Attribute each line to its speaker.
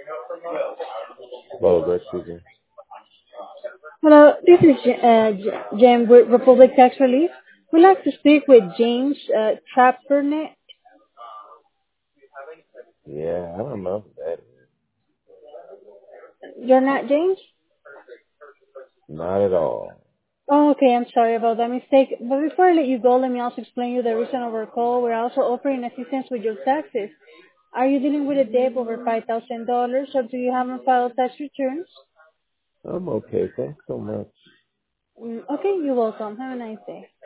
Speaker 1: Hello, Greg speaking.
Speaker 2: Hello, this is Jem with Republic Tax Relief. We'd like to speak with James Trappernet.
Speaker 1: Yeah, I don't know who that is.
Speaker 2: You're not James?
Speaker 1: Not at all.
Speaker 2: Oh, okay, I'm sorry about that mistake. But before I let you go, let me also explain you the reason of our call. We're also offering assistance with your taxes. Are you dealing with a debt over $5,000 or do you haven't filed tax returns?
Speaker 1: I'm okay. Thanks so much.
Speaker 2: Okay, you're welcome. Have a nice day.